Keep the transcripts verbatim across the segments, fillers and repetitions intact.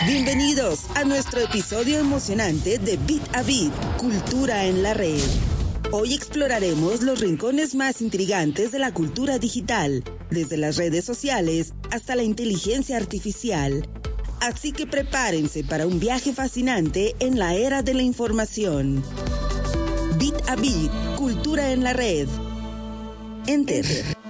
Bienvenidos a nuestro episodio emocionante de Bit a Bit, Cultura en la Red. Hoy exploraremos los rincones más intrigantes de la cultura digital, desde las redes sociales hasta la inteligencia artificial. Así que prepárense para un viaje fascinante en la era de la información. Bit a Bit, Cultura en la Red. Enter.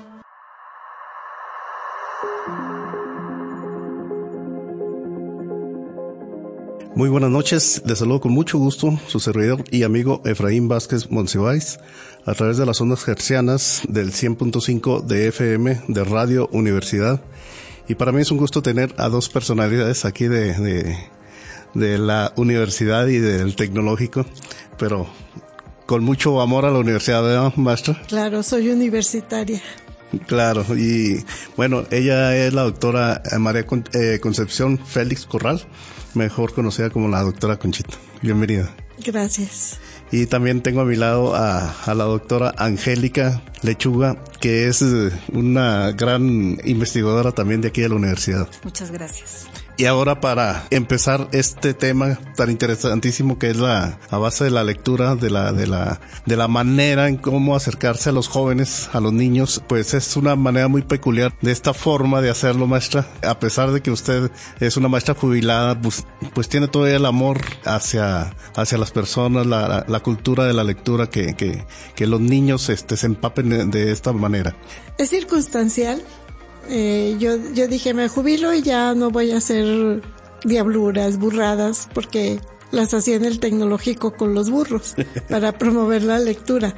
Muy buenas noches, les saludo con mucho gusto su servidor y amigo Efraín Vázquez Monsiváis a través de las ondas hertzianas del cien punto cinco de F M de Radio Universidad. Y para mí es un gusto tener a dos personalidades aquí de, de, de la universidad y del tecnológico, pero con mucho amor a la universidad, ¿verdad, maestra? Claro, soy universitaria. Claro, y bueno, ella es la doctora María Con, eh, Concepción Félix Corral, mejor conocida como la doctora Conchita. Bienvenida. Gracias. Y también tengo a mi lado a, a la doctora Angélica Lechuga, que es una gran investigadora también de aquí de la universidad. Muchas gracias. Y ahora, para empezar este tema tan interesantísimo que es la a base de la lectura, de la de la de la manera en cómo acercarse a los jóvenes, a los niños, pues es una manera muy peculiar de esta forma de hacerlo, maestra. A pesar de que usted es una maestra jubilada, pues, pues tiene todavía el amor hacia hacia las personas, la, la, la cultura de la lectura, que que que los niños este se empapen de, de esta manera. Es circunstancial. Eh, yo, yo dije, me jubilo y ya no voy a hacer diabluras, burradas, porque las hacía en el tecnológico con los burros para promover la lectura.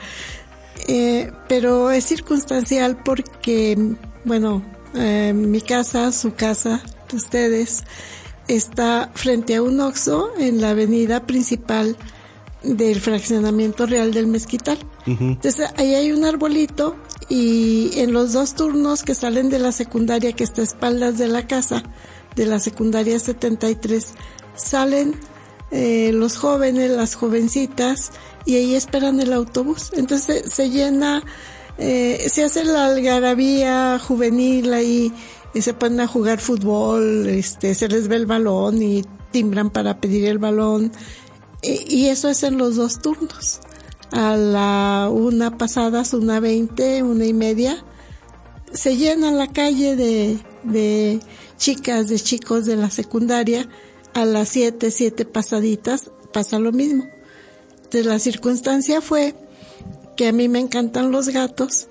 Eh, pero es circunstancial porque, bueno, eh, mi casa, su casa, de ustedes, está frente a un Oxxo en la avenida principal del fraccionamiento Real del Mezquital. Uh-huh. Entonces, ahí hay un arbolito. Y en los dos turnos que salen de la secundaria, que está a espaldas de la casa, de la secundaria setenta y tres, salen eh, los jóvenes, las jovencitas, y ahí esperan el autobús. Entonces se, se llena, eh, se hace la algarabía juvenil ahí, y se ponen a jugar fútbol, este, se les ve el balón y timbran para pedir el balón, y, y eso es en los dos turnos. A la una pasadas, una veinte, una y media, se llena la calle de, de chicas, de chicos de la secundaria. A las siete, siete pasaditas, pasa lo mismo. Entonces, la circunstancia fue que a mí me encantan los gatos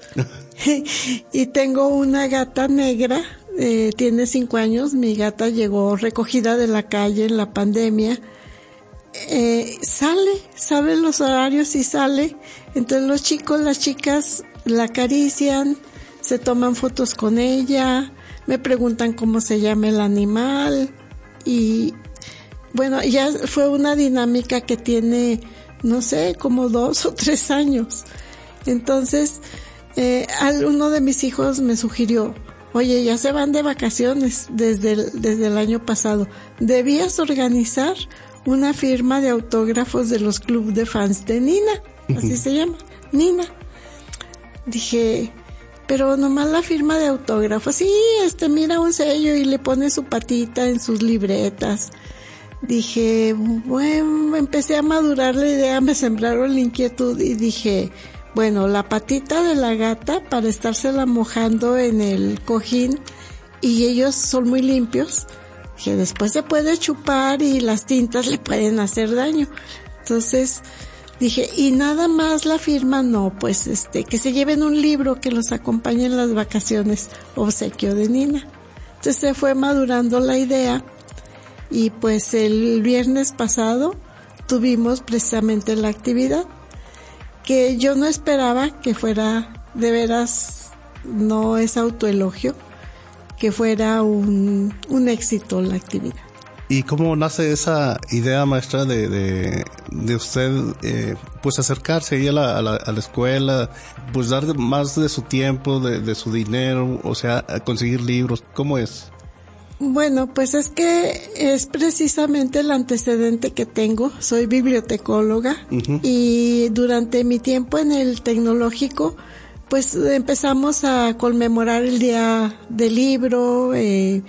y tengo una gata negra, eh, tiene cinco años, mi gata llegó recogida de la calle en la pandemia. Eh, sale, sabe los horarios y sale. Entonces los chicos, las chicas la acarician, se toman fotos con ella, me preguntan cómo se llama el animal, y bueno, ya fue una dinámica que tiene, no sé, como dos o tres años. Entonces, eh, uno de mis hijos me sugirió, oye, ya se van de vacaciones desde el, desde el año pasado, debías organizar una firma de autógrafos de los clubes de fans de Nina, así se llama, Nina. Dije, pero nomás la firma de autógrafos, sí, este, mira un sello y le pone su patita en sus libretas. Dije, bueno, empecé a madurar la idea, me sembraron la inquietud y dije, bueno, la patita de la gata para estársela mojando en el cojín, y ellos son muy limpios, que después se puede chupar y las tintas le pueden hacer daño. Entonces dije, y nada más la firma, no, pues este, que se lleven un libro que los acompañe en las vacaciones, obsequio de Nina. Entonces se fue madurando la idea, y pues el viernes pasado tuvimos precisamente la actividad, que yo no esperaba que fuera, de veras, no es autoelogio, que fuera un, un éxito la actividad. ¿Y cómo nace esa idea, maestra, de de, de usted, eh, pues acercarse ahí a la, a la a la escuela, pues dar más de su tiempo, de, de su dinero, o sea, a conseguir libros? ¿Cómo es? Bueno, pues es que es precisamente el antecedente que tengo. Soy bibliotecóloga, uh-huh. Y durante mi tiempo en el tecnológico, pues empezamos a conmemorar el Día del Libro, eh,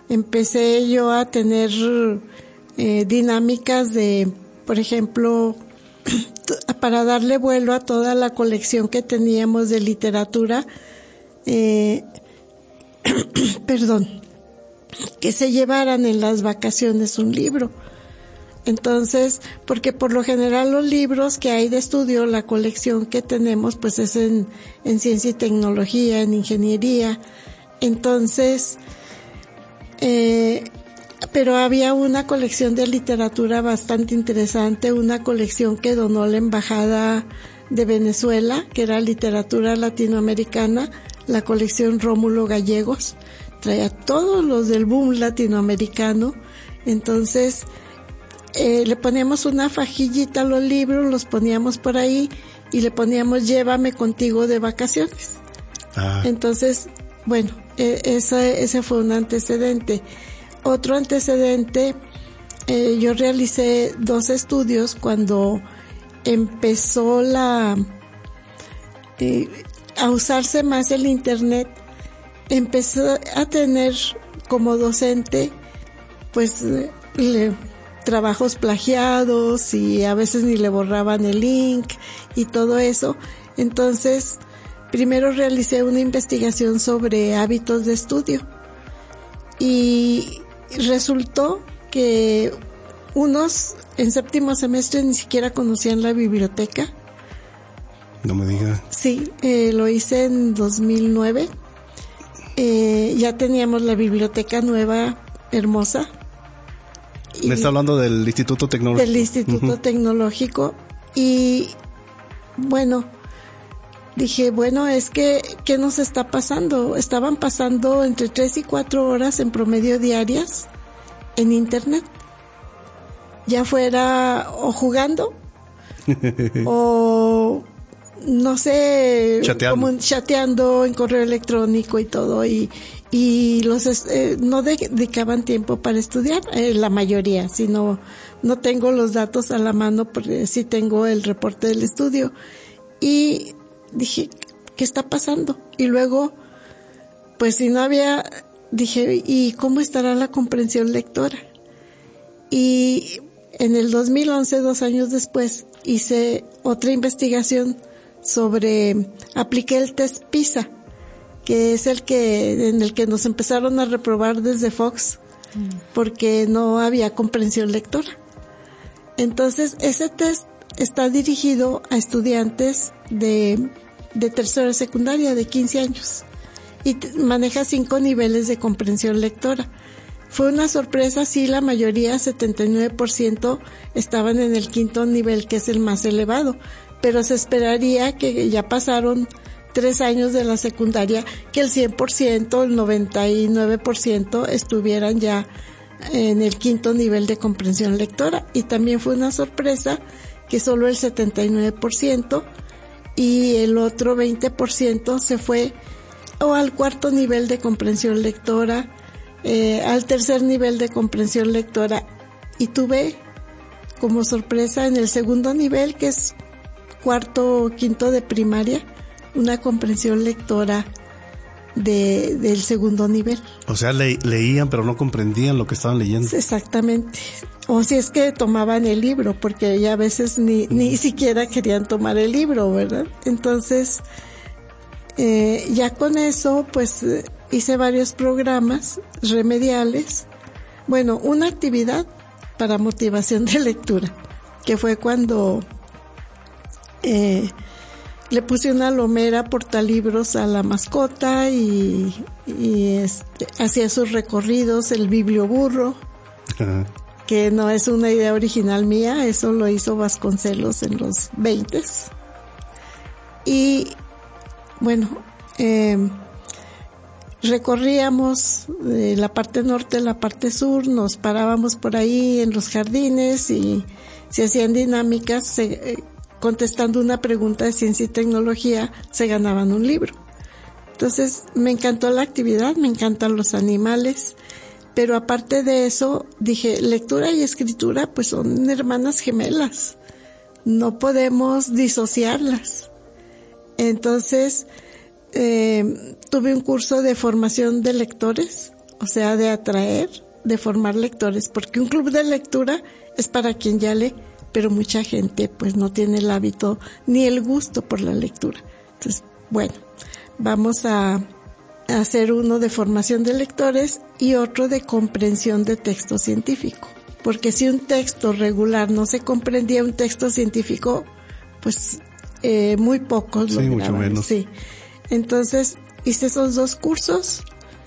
empecé yo a tener eh, dinámicas de, por ejemplo, para darle vuelo a toda la colección que teníamos de literatura, eh, perdón, que se llevaran en las vacaciones un libro. Entonces, porque por lo general los libros que hay de estudio, la colección que tenemos, pues es en, en ciencia y tecnología, en ingeniería. Entonces, eh, pero había una colección de literatura bastante interesante, una colección que donó la Embajada de Venezuela, que era literatura latinoamericana, la colección Rómulo Gallegos, traía todos los del boom latinoamericano. Entonces, eh, le poníamos una fajillita a los libros, los poníamos por ahí y le poníamos llévame contigo de vacaciones. Ah. Entonces, bueno, eh, ese, ese fue un antecedente. Otro antecedente, eh, yo realicé dos estudios cuando empezó la eh, a usarse más el internet. Empezó a tener como docente pues le, trabajos plagiados y a veces ni le borraban el link y todo eso. Entonces primero realicé una investigación sobre hábitos de estudio y resultó que unos en séptimo semestre ni siquiera conocían la biblioteca. No me diga. Sí, eh, lo hice en dos mil nueve. Eh, ya teníamos la biblioteca nueva, hermosa. Me está hablando del Instituto Tecnológico. Del Instituto uh-huh. Tecnológico. Y bueno, dije, bueno, es que, ¿qué nos está pasando? Estaban pasando entre tres y cuatro horas en promedio diarias en internet. Ya fuera o jugando o no sé, chateando. como chateando en correo electrónico y todo, y y los eh, no dedicaban tiempo para estudiar, eh, la mayoría, si no, no tengo los datos a la mano, porque sí tengo el reporte del estudio. Y dije, ¿qué está pasando? Y luego, pues si no había, dije, ¿y cómo estará la comprensión lectora? Y en el dos mil once, dos años después, hice otra investigación sobre, apliqué el test PISA, que es el que, en el que nos empezaron a reprobar desde Fox, porque no había comprensión lectora. Entonces, ese test está dirigido a estudiantes de, de tercera secundaria, de quince años, y t- maneja cinco niveles de comprensión lectora. Fue una sorpresa, sí, la mayoría, setenta y nueve por ciento, estaban en el quinto nivel, que es el más elevado, pero se esperaría que ya pasaron tres años de la secundaria, que el cien por ciento, el noventa y nueve por ciento estuvieran ya en el quinto nivel de comprensión lectora. Y también fue una sorpresa que solo el setenta y nueve por ciento y el otro veinte por ciento se fue o al cuarto nivel de comprensión lectora, eh, al tercer nivel de comprensión lectora, y tuve como sorpresa en el segundo nivel, que es cuarto o quinto de primaria, una comprensión lectora de del segundo nivel. O sea, le, leían pero no comprendían lo que estaban leyendo. Exactamente. O si es que tomaban el libro, porque ya a veces ni, ni siquiera querían tomar el libro, ¿verdad? Entonces, eh, ya con eso, pues hice varios programas remediales. Bueno, una actividad para motivación de lectura, que fue cuando eh, le puse una lomera portalibros a la mascota y, y este, hacía sus recorridos, el biblioburro, uh-huh. que no es una idea original mía, eso lo hizo Vasconcelos en los veintes. Y bueno, eh, recorríamos de la parte norte a la parte sur, nos parábamos por ahí en los jardines y se hacían dinámicas, se, eh, contestando una pregunta de ciencia y tecnología, se ganaban un libro. Entonces me encantó la actividad, me encantan los animales, pero aparte de eso dije, lectura y escritura pues son hermanas gemelas, no podemos disociarlas. Entonces eh, tuve un curso de formación de lectores o sea, de atraer, de formar lectores, porque un club de lectura es para quien ya lee, pero mucha gente pues no tiene el hábito ni el gusto por la lectura. Entonces, bueno, vamos a hacer uno de formación de lectores y otro de comprensión de texto científico. Porque si un texto regular no se comprendía, un texto científico, pues eh, muy pocos lo Sí, lograban. mucho menos. Sí. Entonces hice esos dos cursos,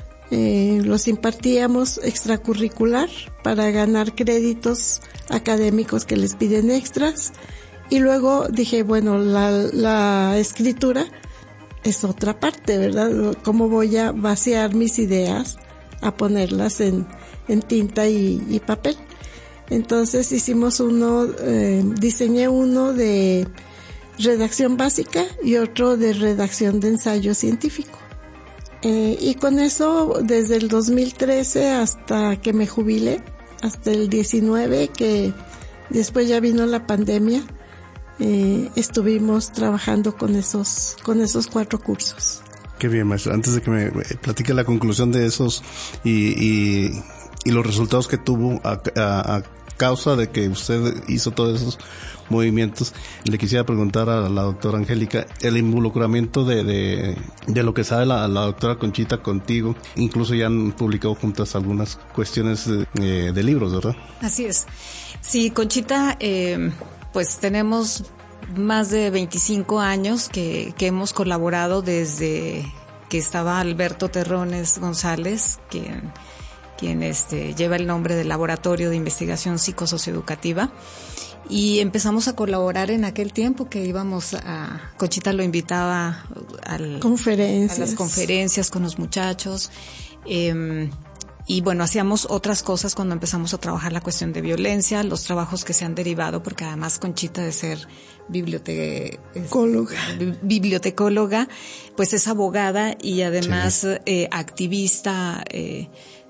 eh, los impartíamos extracurricular para ganar créditos académicos que les piden extras. Y luego dije, bueno, la, la escritura es otra parte, ¿verdad? ¿Cómo voy a vaciar mis ideas, a ponerlas en, en tinta y, y papel? Entonces hicimos uno, eh, diseñé uno de redacción básica y otro de redacción de ensayo científico. Eh, y con eso, desde el dos mil trece hasta que me jubilé, hasta el diecinueve, que después ya vino la pandemia, eh, estuvimos trabajando con esos, con esos cuatro cursos. Qué bien, maestra. Antes de que me platique la conclusión de esos y, y, y los resultados que tuvo a, a, a causa de que usted hizo todos esos movimientos, le quisiera preguntar a la doctora Angélica el involucramiento de, de, de lo que sabe la, la doctora Conchita contigo. Incluso ya han publicado juntas algunas cuestiones de, de libros, ¿verdad? Así es. Sí, Conchita, eh, pues tenemos más de veinticinco años que, que hemos colaborado desde que estaba Alberto Terrones González, quien, quien este, lleva el nombre del Laboratorio de Investigación Psicosocioeducativa. Y empezamos a colaborar en aquel tiempo que íbamos a... Conchita lo invitaba al, conferencias. a las conferencias con los muchachos. Eh, y bueno, hacíamos otras cosas cuando empezamos a trabajar la cuestión de violencia, los trabajos que se han derivado, porque además Conchita de ser bibliote- Bibliotecóloga. bibliotecóloga, pues es abogada y además Sí. eh, activista eh,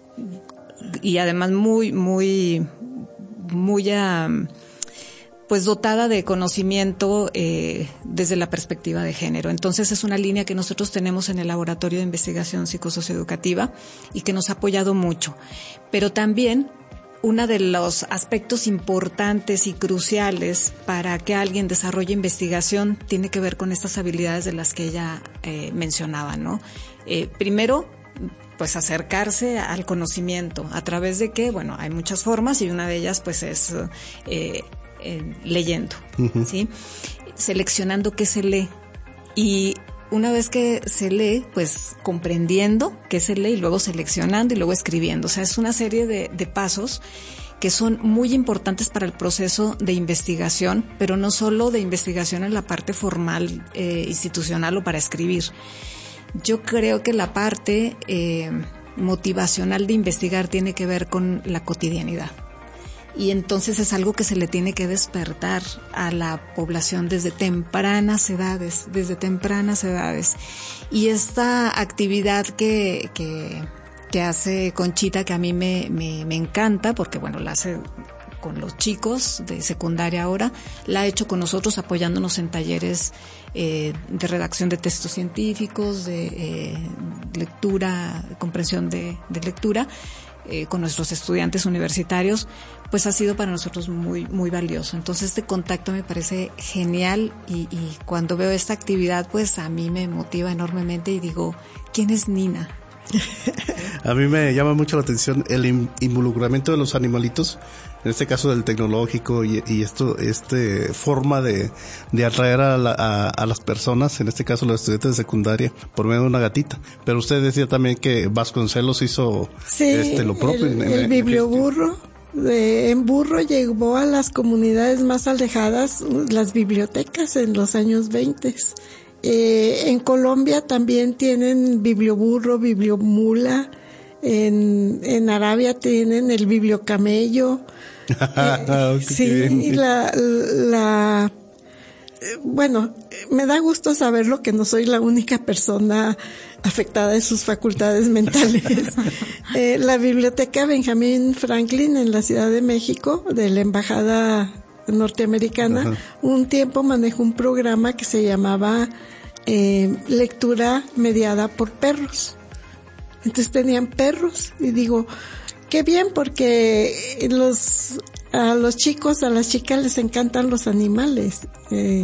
y además muy, muy, muy... Um, pues dotada de conocimiento eh, desde la perspectiva de género. Entonces es una línea que nosotros tenemos en el Laboratorio de Investigación Psicosocioeducativa y que nos ha apoyado mucho. Pero también uno de los aspectos importantes y cruciales para que alguien desarrolle investigación tiene que ver con estas habilidades de las que ella eh, mencionaba, ¿no? Eh, primero, pues acercarse al conocimiento. ¿A través de qué? Bueno, hay muchas formas y una de ellas pues es... Eh, Eh, leyendo, uh-huh. ¿sí? Seleccionando qué se lee. Y una vez que se lee, pues comprendiendo qué se lee y luego seleccionando y luego escribiendo. O sea, es una serie de, de pasos que son muy importantes para el proceso de investigación, pero no solo de investigación en la parte formal, eh, institucional o para escribir. Yo creo que la parte eh, motivacional de investigar tiene que ver con la cotidianidad. Y entonces es algo que se le tiene que despertar a la población desde tempranas edades, desde tempranas edades. Y esta actividad que, que, que hace Conchita, que a mí me, me, me encanta, porque bueno, la hace con los chicos de secundaria ahora, la ha hecho con nosotros apoyándonos en talleres eh, de redacción de textos científicos, de eh, lectura, comprensión de, de lectura, eh, con nuestros estudiantes universitarios, pues ha sido para nosotros muy muy valioso. Entonces este contacto me parece genial y, y cuando veo esta actividad pues a mí me motiva enormemente y digo, ¿quién es Nina? A mí me llama mucho la atención el involucramiento de los animalitos, en este caso del tecnológico y, y esto, este forma de, de atraer a, la, a, a las personas, en este caso los estudiantes de secundaria, por medio de una gatita. Pero usted decía también que Vasconcelos hizo sí, este lo propio. el, en, el en, biblioburro. De, en burro llegó a las comunidades más alejadas, las bibliotecas en los años veinte. Eh, en Colombia también tienen biblioburro, bibliomula. En, en Arabia tienen el bibliocamello. eh, sí, y la, la, bueno, me da gusto saberlo que no soy la única persona afectada de sus facultades mentales. eh, la biblioteca Benjamin Franklin en la Ciudad de México, de la Embajada Norteamericana, ajá, un tiempo manejó un programa que se llamaba eh, Lectura Mediada por Perros. Entonces tenían perros y digo, qué bien, porque los a los chicos, a las chicas les encantan los animales. Eh,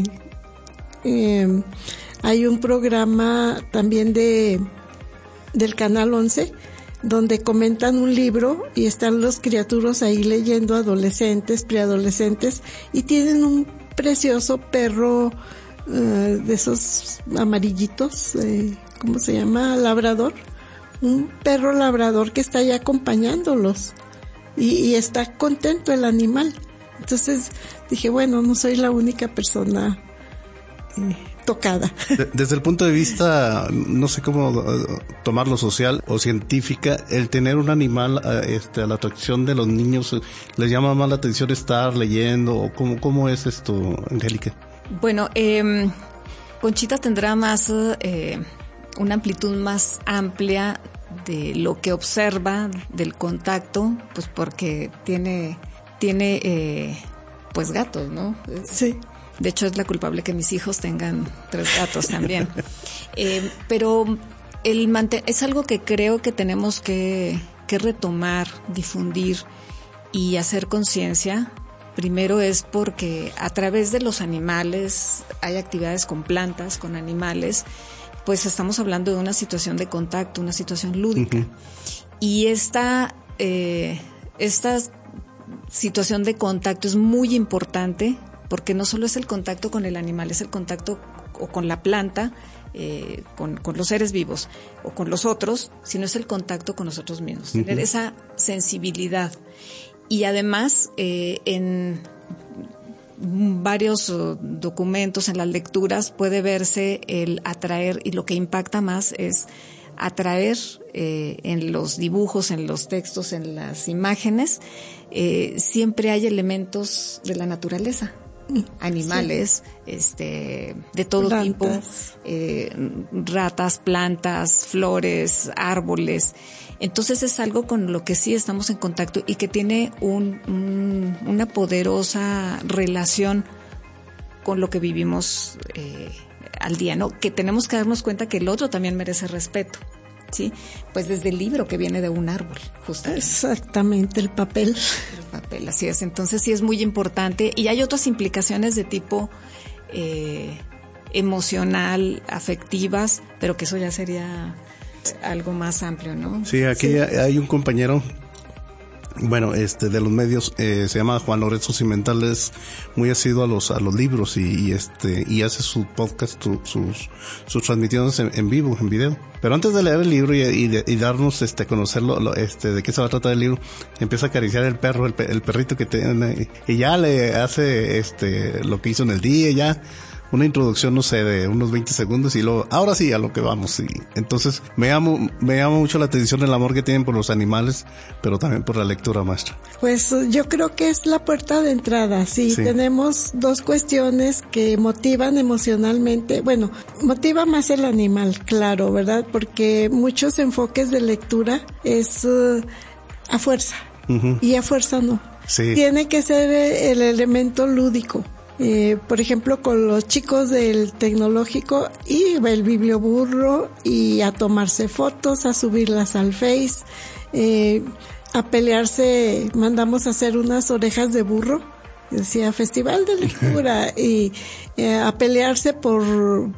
eh, hay un programa también de del Canal once donde comentan un libro y están los criaturos ahí leyendo, adolescentes, preadolescentes, y tienen un precioso perro uh, de esos amarillitos, eh, ¿cómo se llama? Labrador. Un perro labrador que está ahí acompañándolos y, y está contento el animal. Entonces dije, bueno, no soy la única persona eh, tocada. De, desde el punto de vista, no sé cómo uh, tomarlo social o científica, el tener un animal uh, este, a la atracción de los niños, uh, ¿les llama más la atención estar leyendo? ¿O cómo, cómo es esto, Angélica? Bueno, eh, Conchita tendrá más... Eh, una amplitud más amplia de lo que observa del contacto, pues porque tiene tiene eh, pues gatos, ¿no? Sí. De hecho es la culpable que mis hijos tengan tres gatos también. eh, pero el manten- es algo que creo que tenemos que, que retomar, difundir y hacer conciencia. Primero es porque a través de los animales hay actividades con plantas, con animales, pues estamos hablando de una situación de contacto, una situación lúdica. Uh-huh. Y esta, eh, esta situación de contacto es muy importante porque no solo es el contacto con el animal, es el contacto o con la planta, eh, con, con los seres vivos o con los otros, sino es el contacto con nosotros mismos. Uh-huh. Tener esa sensibilidad. Y además, eh, en varios uh, documentos, en las lecturas, puede verse el atraer, y lo que impacta más es atraer eh, en los dibujos, en los textos, en las imágenes, eh, siempre hay elementos de la naturaleza, animales, sí. este, de todo plantas. tipo, eh, ratas, plantas, flores, árboles. Entonces es algo con lo que sí estamos en contacto y que tiene un, un, una poderosa relación con lo que vivimos eh, al día, ¿no? Que tenemos que darnos cuenta que el otro también merece respeto, ¿sí? Pues desde el libro que viene de un árbol, justamente. Exactamente, el papel. El papel, así es. Entonces sí es muy importante y hay otras implicaciones de tipo eh, emocional, afectivas, pero que eso ya sería algo más amplio, ¿no? Sí, aquí sí. Hay un compañero, bueno, este, de los medios, eh, se llama Juan Lorenzo Cimental, es muy asiduo a los, a los libros y, y este, y hace su podcast, su, sus, sus transmisiones en, en vivo, en video. Pero antes de leer el libro y, y, de, y darnos, este, conocerlo, lo, este, de qué se va a tratar el libro, empieza a acariciar el perro, el, el perrito que tiene, y ya le hace, este, lo que hizo en el día, ya. Una introducción, no sé, de unos veinte segundos y luego, ahora sí, a lo que vamos. Y entonces me llama, me llama mucho la atención el amor que tienen por los animales, pero también por la lectura, maestra. Pues yo creo que es la puerta de entrada, sí. sí. Tenemos dos cuestiones que motivan emocionalmente. Bueno, motiva más el animal, claro, ¿verdad? Porque muchos enfoques de lectura es uh, a fuerza. Uh-huh. Y a fuerza no. Sí. Tiene que ser el elemento lúdico. Eh, por ejemplo, con los chicos del tecnológico, iba el biblioburro y a tomarse fotos, a subirlas al Face, eh, a pelearse, mandamos a hacer unas orejas de burro, decía Festival de Lectura, y eh, a pelearse por,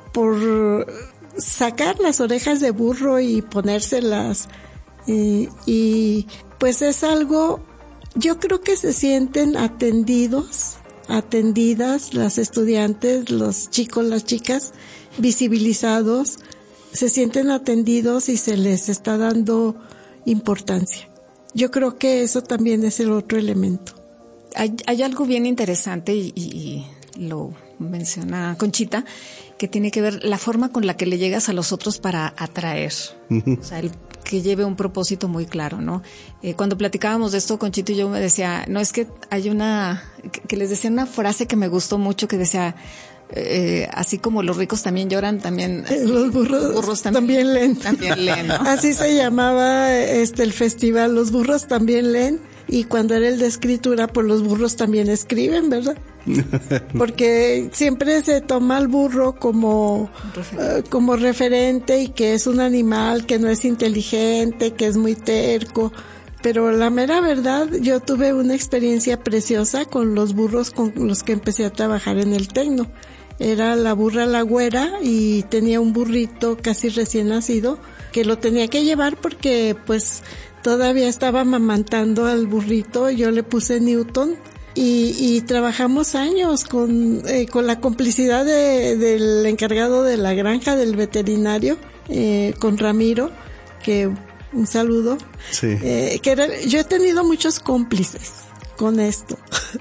por sacar las orejas de burro y ponérselas, eh, y pues es algo, yo creo que se sienten atendidos, atendidas las estudiantes, los chicos, las chicas, visibilizados, se sienten atendidos y se les está dando importancia. Yo creo que eso también es el otro elemento. Hay, hay algo bien interesante y, y, y lo menciona Conchita, que tiene que ver la forma con la que le llegas a los otros para atraer. Uh-huh. O sea, el que lleve un propósito muy claro, ¿no? Eh, cuando platicábamos de esto, Conchito y yo me decía, no, es que hay una, que, que les decía una frase que me gustó mucho, que decía, eh, así como los ricos también lloran, también así, los burros, los burros también, también leen. También leen, ¿no? Así se llamaba este el festival, los burros también leen, y cuando era el de escritura, pues los burros también escriben, ¿verdad? Porque siempre se toma al burro como, uh, como referente y que es un animal que no es inteligente, que es muy terco. Pero la mera verdad, yo tuve una experiencia preciosa con los burros con los que empecé a trabajar en el Tecno. Era la burra la güera y tenía un burrito casi recién nacido que lo tenía que llevar porque pues todavía estaba amamantando al burrito. Yo le puse Newton y, y trabajamos años con, eh, con la complicidad de, del encargado de la granja, del veterinario, eh, con Ramiro, que un saludo. Sí. Eh, que era, yo he tenido muchos cómplices con esto.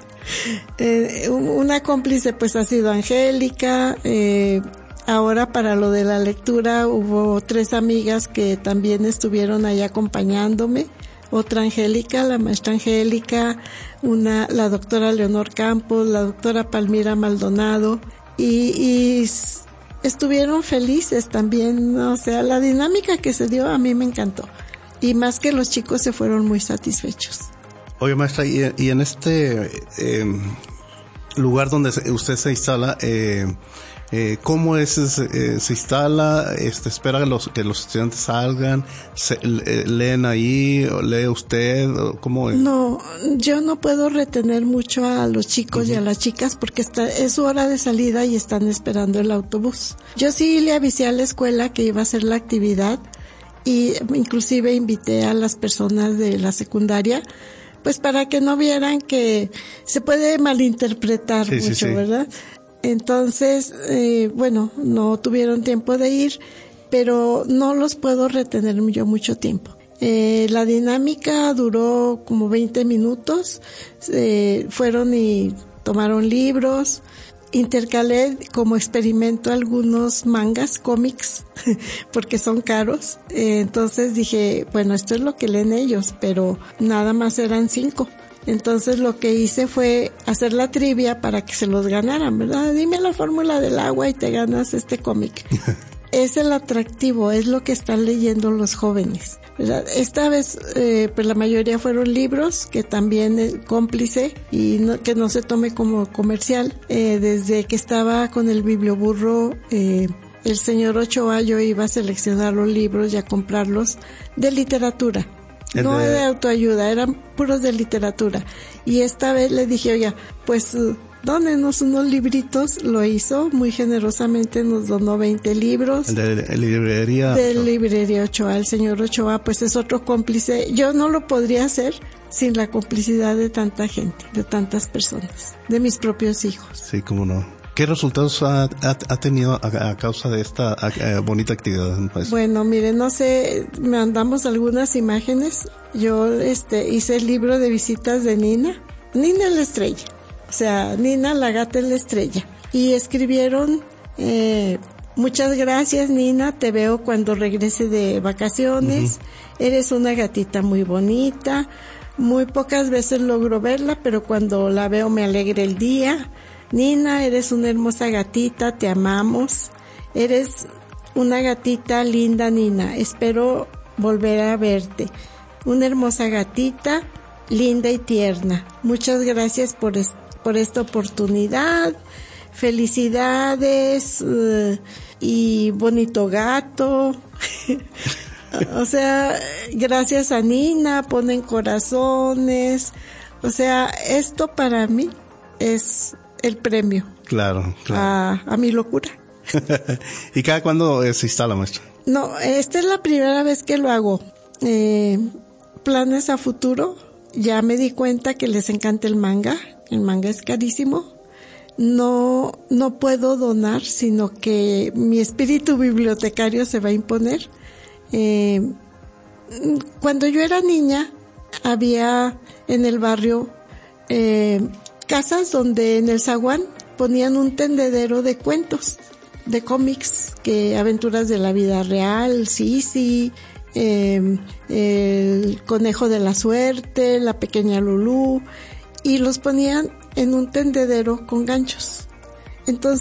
eh, una cómplice pues ha sido Angélica. Eh, ahora para lo de la lectura hubo tres amigas que también estuvieron ahí acompañándome. Otra Angélica, la maestra Angélica, una, la doctora Leonor Campos, la doctora Palmira Maldonado, y, y estuvieron felices también, ¿no? O sea, la dinámica que se dio a mí me encantó. Y más que los chicos se fueron muy satisfechos. Oye, maestra, y, y en este eh, lugar donde usted se instala, eh, eh, ¿cómo es? Eh, ¿Se instala? Este, ¿Espera que los, que los estudiantes salgan? Se, eh, ¿Leen ahí? ¿O lee usted? ¿O ¿Cómo es? No, yo no puedo retener mucho a los chicos uh-huh. y a las chicas porque está, es su hora de salida y están esperando el autobús. Yo sí le avisé a la escuela que iba a hacer la actividad y inclusive invité a las personas de la secundaria pues para que no vieran que se puede malinterpretar sí, mucho, sí, sí. ¿verdad? Entonces, eh, bueno, no tuvieron tiempo de ir, pero no los puedo retener yo mucho tiempo. Eh, la dinámica duró como veinte minutos, eh, fueron y tomaron libros, intercalé como experimento algunos mangas, cómics, porque son caros. Eh, entonces dije, bueno, esto es lo que leen ellos, pero nada más eran cinco. Entonces lo que hice fue hacer la trivia para que se los ganaran, ¿verdad? Dime la fórmula del agua y te ganas este cómic. Es el atractivo, es lo que están leyendo los jóvenes, ¿verdad? Esta vez, eh, pues la mayoría fueron libros, que también es cómplice y no, que no se tome como comercial. Eh, desde que estaba con el biblioburro, eh, el señor Ochoa, yo iba a seleccionar los libros y a comprarlos de literatura. No de... de autoayuda, eran puros de literatura. Y esta vez le dije, oiga, pues dónenos unos libritos. Lo hizo muy generosamente, nos donó veinte libros. De, de librería. De librería Ochoa. El señor Ochoa pues es otro cómplice. Yo no lo podría hacer sin la complicidad de tanta gente, de tantas personas, de mis propios hijos. Sí, cómo no. ¿Qué resultados ha, ha, ha tenido a, a causa de esta a, a bonita actividad? Pues? Bueno, mire, no sé, mandamos algunas imágenes. Yo este hice el libro de visitas de Nina. Nina es la estrella. O sea, Nina, la gata es la estrella. Y escribieron, eh, muchas gracias Nina, te veo cuando regrese de vacaciones. Uh-huh. Eres una gatita muy bonita. Muy pocas veces logro verla, pero cuando la veo me alegra el día. Nina, eres una hermosa gatita, te amamos. Eres una gatita linda, Nina. Espero volver a verte. Una hermosa gatita, linda y tierna. Muchas gracias por, es, por esta oportunidad. Felicidades uh, y bonito gato. O sea, gracias a Nina, ponen corazones. O sea, esto para mí es el premio. Claro, claro. A, a mi locura. ¿Y cada cuándo se instala, maestra? No, esta es la primera vez que lo hago. Eh, planes a futuro. Ya me di cuenta que les encanta el manga. El manga es carísimo. No, no puedo donar, sino que mi espíritu bibliotecario se va a imponer. Eh, cuando yo era niña, había en el barrio eh, casas donde en el zaguán ponían un tendedero de cuentos, de cómics, que aventuras de la vida real, Sisi, eh, el conejo de la suerte, la pequeña Lulú, y los ponían en un tendedero con ganchos. Entonces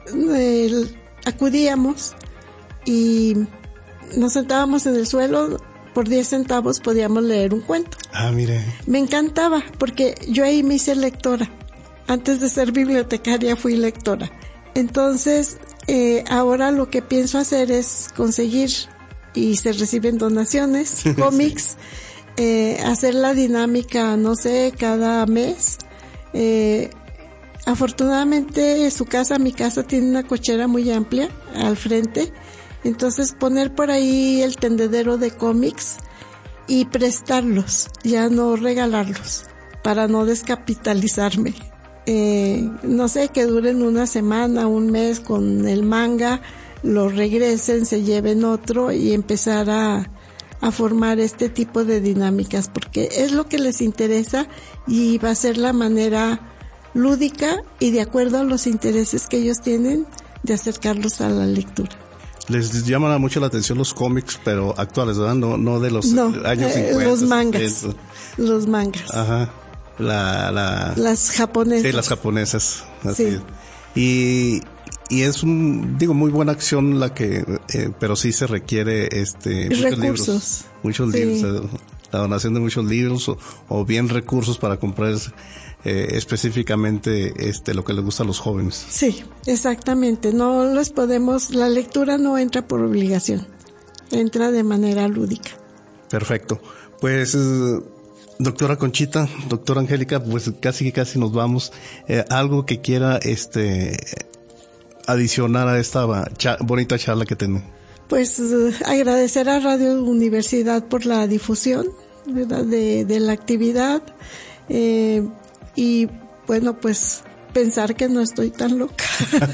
eh, acudíamos y nos sentábamos en el suelo, por diez centavos podíamos leer un cuento. Ah, mire. Me encantaba porque yo ahí me hice lectora. Antes de ser bibliotecaria fui lectora. Entonces, eh, ahora lo que pienso hacer es conseguir, y se reciben donaciones, cómics, eh, hacer la dinámica, no sé, cada mes. Eh, afortunadamente su casa, mi casa tiene una cochera muy amplia al frente. Entonces poner por ahí el tendedero de cómics y prestarlos, ya no regalarlos, para no descapitalizarme. Eh, no sé, que duren una semana, un mes con el manga, lo regresen, se lleven otro y empezar a, a formar este tipo de dinámicas, porque es lo que les interesa y va a ser la manera lúdica y de acuerdo a los intereses que ellos tienen de acercarlos a la lectura. Les llaman mucho la atención los cómics, pero actuales, ¿verdad? No, no de los no, años eh, cincuenta. Los mangas. Eso. Los mangas. Ajá. La, la... Las japonesas. Sí, las japonesas. Así sí. es. Y, y es un, digo, muy buena acción la que, eh, pero sí se requiere, este, muchos recursos. libros. Muchos sí. libros. La donación de muchos libros o, o bien recursos para comprar eh, específicamente este lo que les gusta a los jóvenes. Sí, exactamente. No les podemos, la lectura no entra por obligación, entra de manera lúdica. Perfecto. Pues, eh, doctora Conchita, doctora Angélica, pues casi casi nos vamos. Eh, algo que quiera este adicionar a esta cha- bonita charla que tenemos. Pues eh, agradecer a Radio Universidad por la difusión, ¿verdad? De, de la actividad. Eh, y bueno, pues pensar que no estoy tan loca.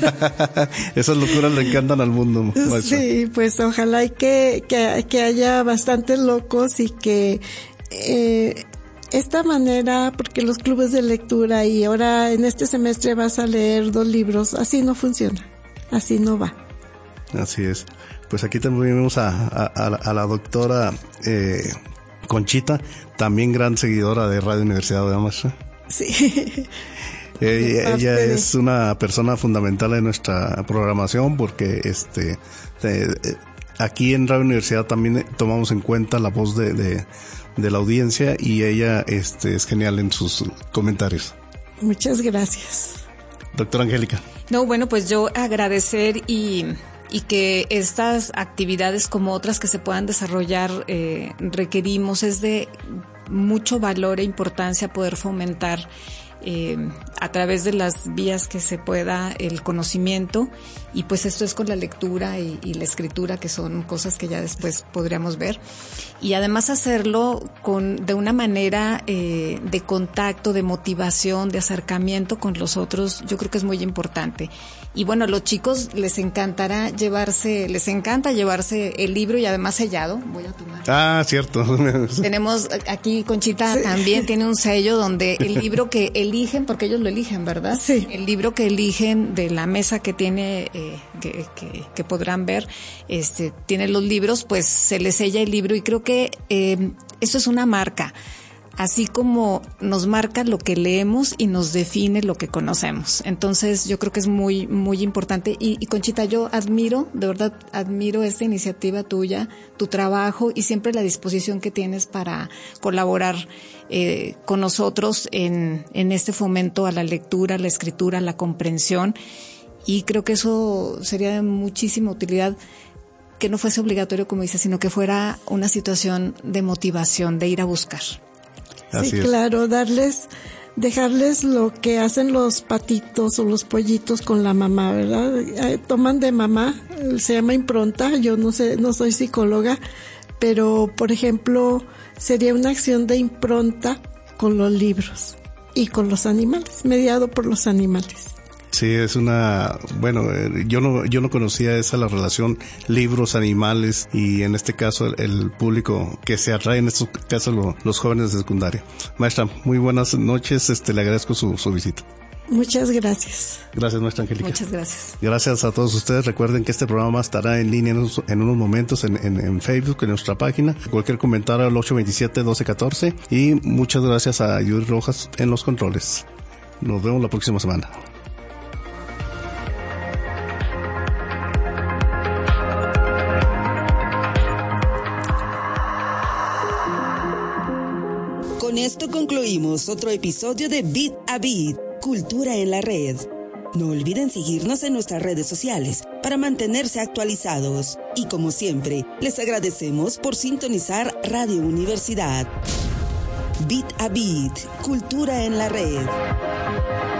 Esas locuras le encantan al mundo, maestra. Sí, pues ojalá y que, que, que haya bastantes locos y que eh, esta manera, porque los clubes de lectura y ahora en este semestre vas a leer dos libros, así no funciona, así no va. Así es. Pues aquí también vemos a, a, a, la, a la doctora eh, Conchita, también gran seguidora de Radio Universidad de Damasco. Sí. Ella, ella es una persona fundamental en nuestra programación porque este eh, aquí en Radio Universidad también tomamos en cuenta la voz de, de, de la audiencia y ella este es genial en sus comentarios. Muchas gracias. Doctora Angélica. No, bueno, pues yo agradecer y... y que estas actividades como otras que se puedan desarrollar eh, requerimos, es de mucho valor e importancia poder fomentar eh, a través de las vías que se pueda el conocimiento, y pues esto es con la lectura y, y la escritura, que son cosas que ya después podríamos ver, y además hacerlo con de una manera eh, de contacto, de motivación, de acercamiento con los otros. Yo creo que es muy importante. Y bueno, a los chicos les encantará llevarse, les encanta llevarse el libro y además sellado. Voy a tomar. Ah, cierto. Tenemos aquí, Conchita, sí. También tiene un sello donde el libro que eligen, porque ellos lo eligen, ¿verdad? Sí. El libro que eligen de la mesa que tiene, eh, que, que, que podrán ver, este, tiene los libros, pues se les sella el libro, y creo que eh, eso es una marca. Así como nos marca lo que leemos y nos define lo que conocemos. Entonces yo creo que es muy, muy importante. Y, y Conchita, yo admiro, de verdad admiro esta iniciativa tuya, tu trabajo y siempre la disposición que tienes para colaborar eh, con nosotros en, en este fomento a la lectura, a la escritura, a la comprensión. Y creo que eso sería de muchísima utilidad, que no fuese obligatorio, como dices, sino que fuera una situación de motivación, de ir a buscar. Así sí, es. claro, darles, dejarles lo que hacen los patitos o los pollitos con la mamá, ¿verdad? Eh, toman de mamá, se llama impronta, yo no sé, no soy psicóloga, pero por ejemplo, sería una acción de impronta con los libros y con los animales, mediado por los animales. Sí, es una, bueno, eh, yo no, yo no conocía esa la relación libros, animales, y en este caso el, el público que se atrae, en estos casos lo, los jóvenes de secundaria. Maestra, muy buenas noches, este, le agradezco su, su visita. Muchas gracias. Gracias, maestra Angélica. Muchas gracias. Gracias a todos ustedes. Recuerden que este programa estará en línea en unos, en unos momentos en, en, en Facebook, en nuestra página. Cualquier comentario al ocho veintisiete, doce catorce, y muchas gracias a Yuri Rojas en los controles. Nos vemos la próxima semana. Con esto concluimos otro episodio de Bit a Bit, Cultura en la Red. No olviden seguirnos en nuestras redes sociales para mantenerse actualizados. Y como siempre, les agradecemos por sintonizar Radio Universidad. Bit a Bit, Cultura en la Red.